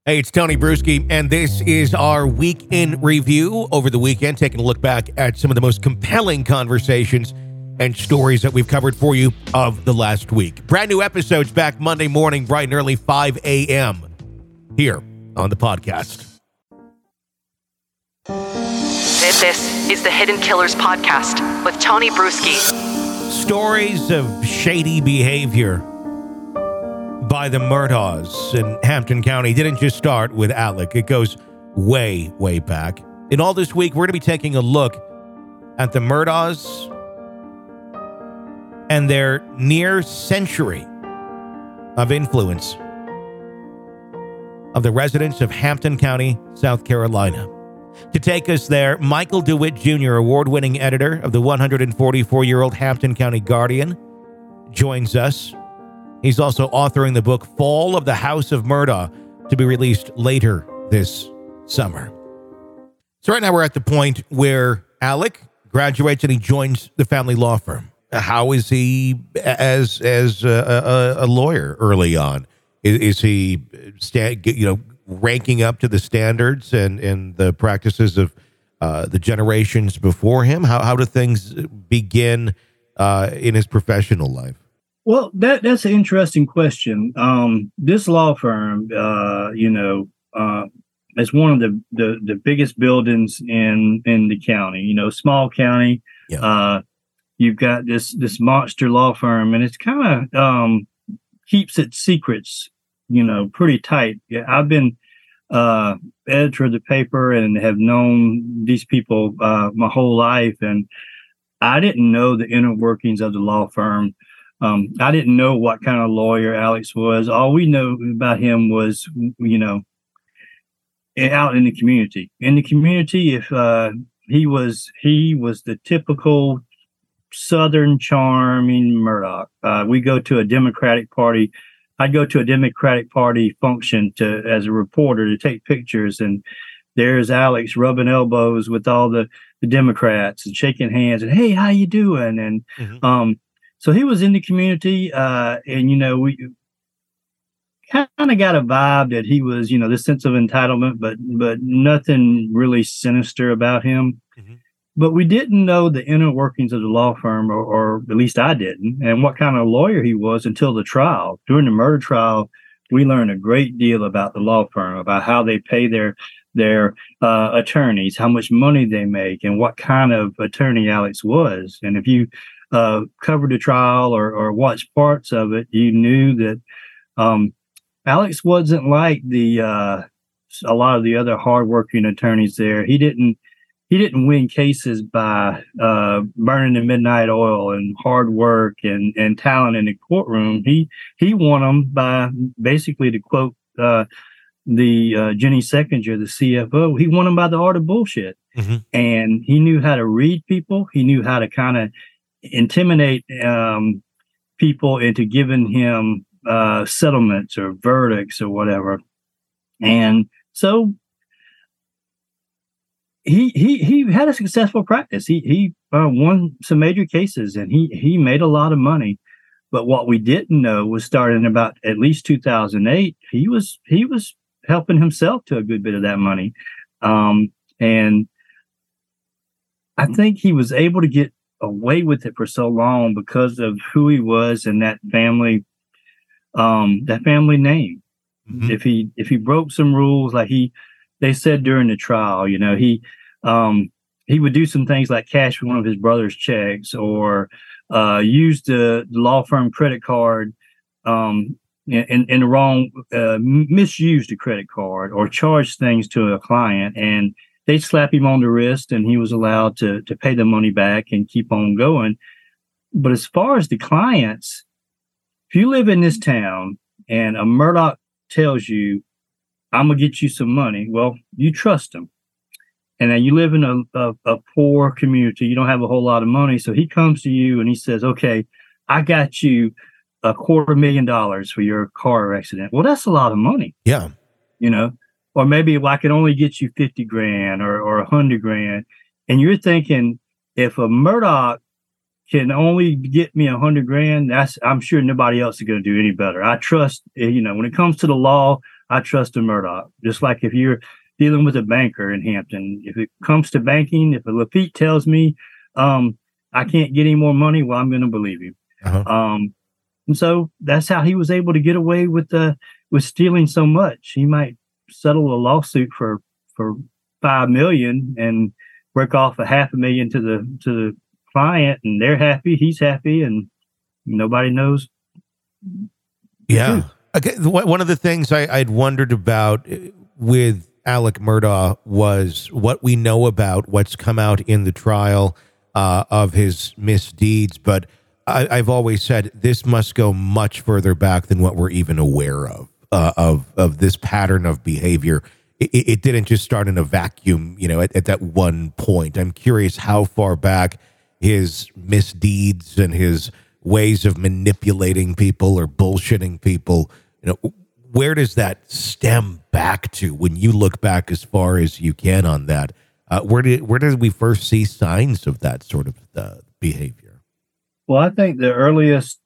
Hey, it's Tony Bruschi, and this is our week in review over the weekend, taking a look back at some of the most compelling conversations and stories that we've covered for you of the last week. Brand new episodes back Monday morning, bright and early, 5 a.m. here on the podcast. This is the Hidden Killers Podcast with Tony Bruschi. Stories of shady behavior by the Murdaughs in Hampton County didn't just start with Alec. It goes way, way back. In all this week, we're going to be taking a look at the Murdaughs and their near century of influence of the residents of Hampton County, South Carolina. To take us there, Michael DeWitt Jr., award-winning editor of the 144-year-old Hampton County Guardian, joins us. He's also authoring the book Fall of the House of Murdaugh, to be released later this summer. So right now we're at the point where Alec graduates and he joins the family law firm. How is he as a lawyer early on? Is he ranking up to the standards and the practices of the generations before him? How do things begin in his professional life? Well, that's an interesting question. This law firm, is one of the biggest buildings in the county. Small county. Yeah. You've got this monster law firm, and it's kind of keeps its secrets, pretty tight. Yeah, I've been editor of the paper and have known these people my whole life, and I didn't know the inner workings of the law firm. I didn't know what kind of lawyer Alex was. All we know about him was, out in the community. In the community, if he was the typical Southern charming Murdaugh. We go to a Democratic Party. I'd go to a Democratic Party function as a reporter to take pictures, and there's Alex rubbing elbows with all the Democrats and shaking hands and, hey, how you doing? And so he was in the community, and we kind of got a vibe that he was, this sense of entitlement, but nothing really sinister about him. Mm-hmm. But we didn't know the inner workings of the law firm, or at least I didn't, and what kind of lawyer he was until the trial. During the murder trial, we learned a great deal about the law firm, about how they pay their attorneys, how much money they make, and what kind of attorney Alex was. And if you covered the trial or watched parts of it, you knew that Alex wasn't like a lot of the other hardworking attorneys there. He didn't win cases by burning the midnight oil and hard work and talent in the courtroom. He won them by, basically, to quote the Jenny Seckinger, the CFO, he won them by the art of bullshit. Mm-hmm. And he knew how to read people. He knew how to kind of intimidate people into giving him settlements or verdicts or whatever. And so he had a successful practice. He won some major cases, and he made a lot of money. But what we didn't know was, starting about at least 2008, he was helping himself to a good bit of that money. And I think he was able to get away with it for so long because of who he was and that family name. Mm-hmm. If he broke some rules, like they said during the trial, he would do some things like cash one of his brother's checks, or use the law firm credit card in the wrong, misuse the credit card, or charge things to a client, and they'd slap him on the wrist, and he was allowed to pay the money back and keep on going. But as far as the clients, if you live in this town and a Murdaugh tells you, I'm going to get you some money, well, you trust him. And then you live in a poor community. You don't have a whole lot of money. So he comes to you and he says, okay, I got you $250,000 for your car accident. Well, that's a lot of money. Yeah. Or maybe I can only get you $50,000 or $100,000. And you're thinking, if a Murdaugh can only get me $100,000, I'm sure nobody else is going to do any better. I trust, when it comes to the law, I trust a Murdoch. Just like if you're dealing with a banker in Hampton, if it comes to banking, if a Lafitte tells me I can't get any more money, well, I'm going to believe him. Uh-huh. And so that's how he was able to get away with stealing so much. He might settle a lawsuit for $5 million and work off $500,000 to the client, and they're happy, he's happy, and nobody knows. Yeah. Okay. One of the things I'd wondered about with Alec Murdaugh was what we know about what's come out in the trial of his misdeeds, but I've always said this must go much further back than what we're even aware of this pattern of behavior. It didn't just start in a vacuum, at that one point. I'm curious how far back his misdeeds and his ways of manipulating people or bullshitting people, where does that stem back to when you look back as far as you can on that? Where did we first see signs of that sort of behavior? Well, I think the earliest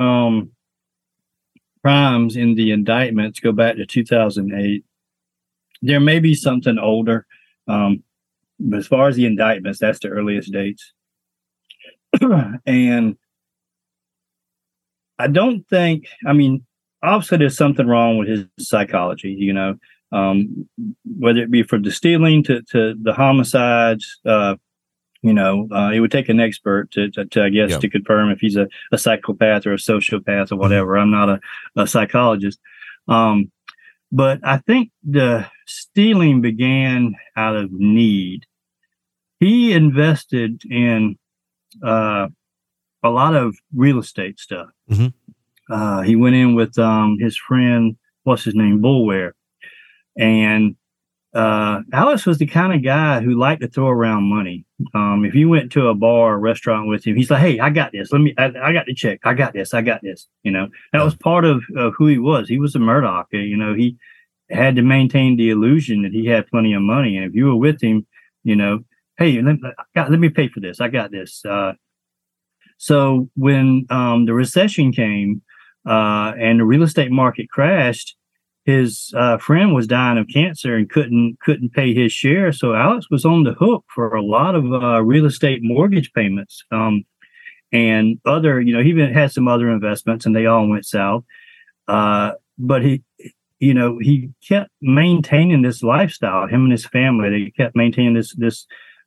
crimes in the indictments go back to 2008. There may be something older, but as far as the indictments, that's the earliest dates. And I don't think, obviously there's something wrong with his psychology, whether it be from the stealing to the homicides. It would take an expert to I guess, Yeah. to confirm if he's a psychopath or a sociopath or whatever. I'm not a psychologist. But I think the stealing began out of need. He invested in a lot of real estate stuff. Mm-hmm. He went in with his friend, what's his name, Boulware. And Alex was the kind of guy who liked to throw around money. If you went to a bar or restaurant with him, he's like, "Hey, I got this. I got the check. I got this. That was part of who he was. He was a Murdoch. He had to maintain the illusion that he had plenty of money. And if you were with him, hey, let me pay for this. I got this. So when the recession came and the real estate market crashed, his friend was dying of cancer and couldn't pay his share. So Alex was on the hook for a lot of real estate mortgage payments and other, he even had some other investments and they all went south. But he kept maintaining this lifestyle, him and his family, they kept maintaining this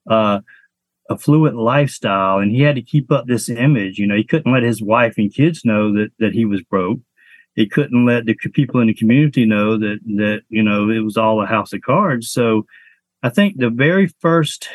affluent lifestyle, and he had to keep up this image. He couldn't let his wife and kids know that he was broke. He couldn't let the people in the community know that it was all a house of cards. So I think the very first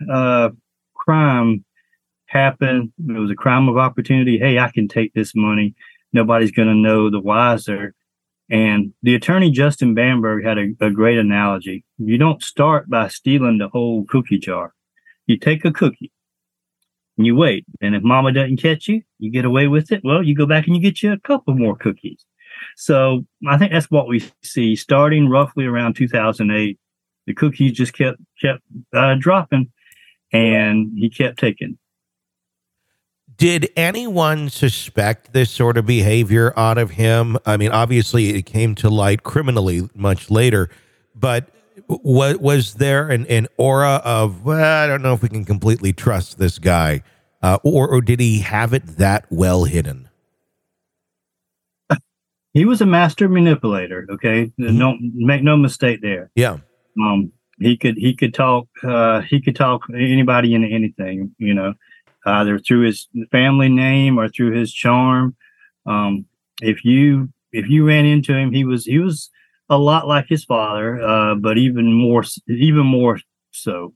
crime happened. It was a crime of opportunity. Hey, I can take this money. Nobody's going to know the wiser. And the attorney, Justin Bamberg, had a great analogy. You don't start by stealing the whole cookie jar. You take a cookie and you wait. And if mama doesn't catch you, you get away with it. Well, you go back and you get you a couple more cookies. So I think that's what we see starting roughly around 2008. The cookies just kept dropping, and he kept taking. Did anyone suspect this sort of behavior out of him? Obviously it came to light criminally much later, but was there an aura of, well, I don't know if we can completely trust this guy, or did he have it that well hidden? He was a master manipulator. Okay, make no mistake there. Yeah. He could talk anybody into anything. Either through his family name or through his charm. If you ran into him, he was a lot like his father, but even more so.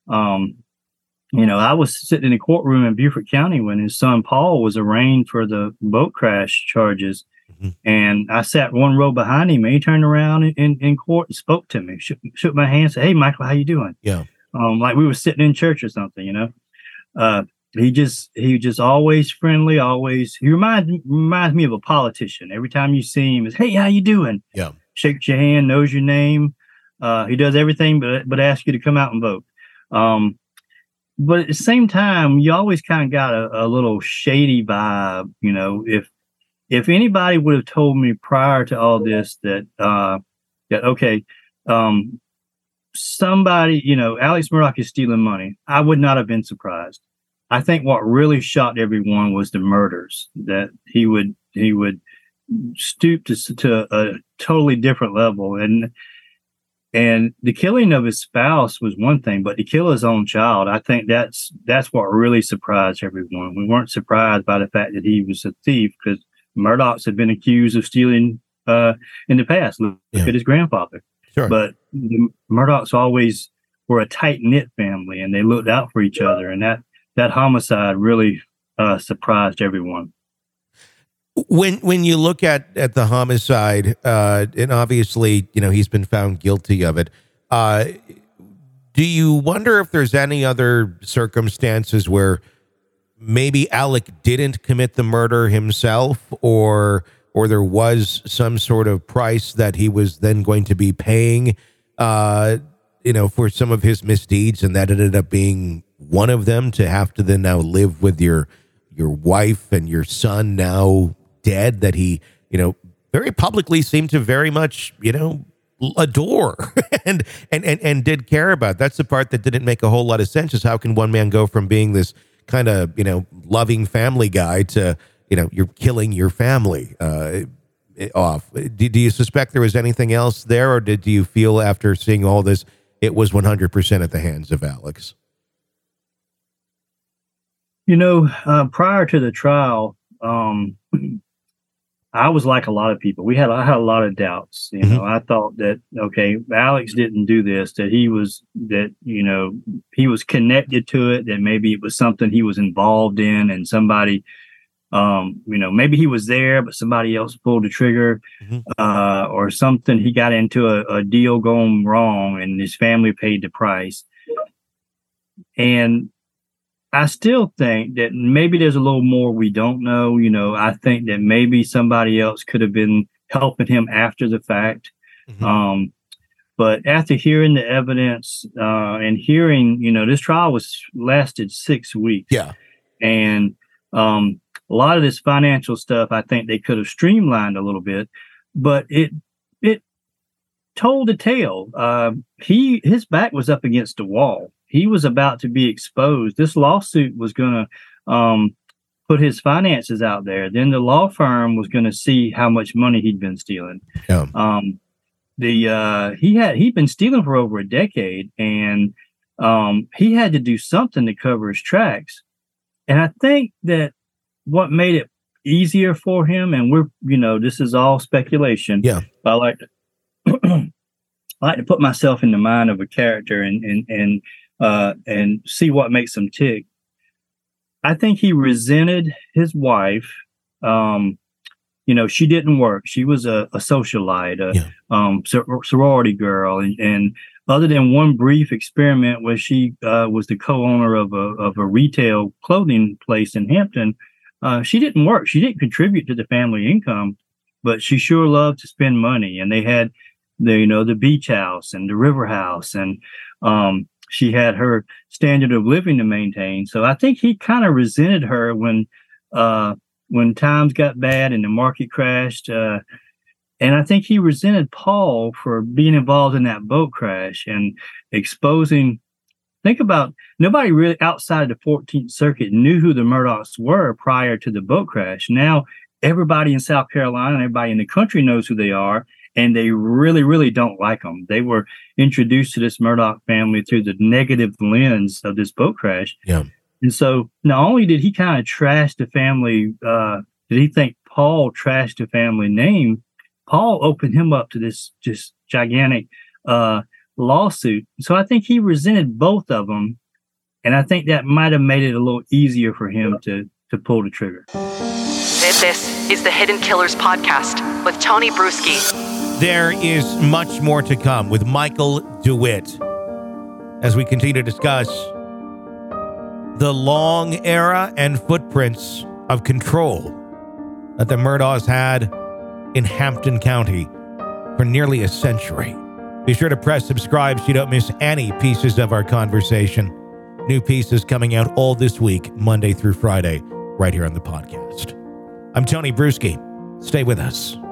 I was sitting in a courtroom in Beaufort County when his son Paul was arraigned for the boat crash charges. Mm-hmm. And I sat one row behind him, and he turned around in court and spoke to me, shook my hand, said, "Hey, Michael, how you doing?" Yeah. Like we were sitting in church or something, He just always friendly, always. He reminds me of a politician. Every time you see him, is, "Hey, how you doing?" Yeah. Shakes your hand, knows your name. He does everything but ask you to come out and vote. But at the same time, you always kind of got a little shady vibe. If anybody would have told me prior to all this that that, okay, somebody, Alex Murdaugh is stealing money. I would not have been surprised. I think what really shocked everyone was the murders, that he would stoop to a totally different level. And the killing of his spouse was one thing, but to kill his own child, I think that's what really surprised everyone. We weren't surprised by the fact that he was a thief, because Murdaughs had been accused of stealing in the past. Look at his grandfather. Sure. But the Murdaughs always were a tight-knit family, and they looked out for each other. And that homicide really surprised everyone. When you look at the homicide, and obviously, he's been found guilty of it, do you wonder if there's any other circumstances where maybe Alec didn't commit the murder himself, or there was some sort of price that he was then going to be paying, for some of his misdeeds, and that ended up being one of them, to have to then now live with your wife and your son now dead, that he, very publicly seemed to very much, adore and did care about. That's the part that didn't make a whole lot of sense, is how can one man go from being this kind of, loving family guy to, you're killing your family off. Do you suspect there was anything else there, or do you feel after seeing all this, it was 100% at the hands of Alex? Prior to the trial, I was like a lot of people. I had a lot of doubts. I thought that, okay, Alex didn't do this, that he was connected to it, that maybe it was something he was involved in, and somebody, maybe he was there, but somebody else pulled the trigger, or something. He got into a deal going wrong, and his family paid the price. And I still think that maybe there's a little more we don't know. I think that maybe somebody else could have been helping him after the fact. But after hearing the evidence and hearing, this trial lasted 6 weeks. Yeah. And a lot of this financial stuff, I think they could have streamlined a little bit, but it told the tale. His back was up against the wall. He was about to be exposed. This lawsuit was going to put his finances out there. Then the law firm was going to see how much money he'd been stealing. Yeah. He'd been stealing for over a decade, and he had to do something to cover his tracks. And I think that what made it easier for him, and this is all speculation. Yeah. I like to put myself in the mind of a character and see what makes him tick. I think he resented his wife. She didn't work. She was a socialite, sorority girl, and other than one brief experiment where she was the co-owner of a retail clothing place in Hampton, she didn't work. She didn't contribute to the family income, but she sure loved to spend money. And they had the beach house and the river house, and she had her standard of living to maintain. So I think he kind of resented her when times got bad and the market crashed. And I think he resented Paul for being involved in that boat crash and exposing. Think about, nobody really outside the 14th Circuit knew who the Murdaughs were prior to the boat crash. Now everybody in South Carolina and everybody in the country knows who they are. And they really, really don't like them. They were introduced to this Murdaugh family through the negative lens of this boat crash. Yeah. And so not only did he kind of trash the family, did he think Paul trashed the family name, Paul opened him up to this just gigantic lawsuit. So I think he resented both of them. And I think that might have made it a little easier for him to pull the trigger. This is the Hidden Killers podcast with Tony Bruschi. There is much more to come with Michael DeWitt as we continue to discuss the long era and footprints of control that the Murdaughs had in Hampton County for nearly a century. Be sure to press subscribe so you don't miss any pieces of our conversation. New pieces coming out all this week, Monday through Friday, right here on the podcast. I'm Tony Bruschi. Stay with us.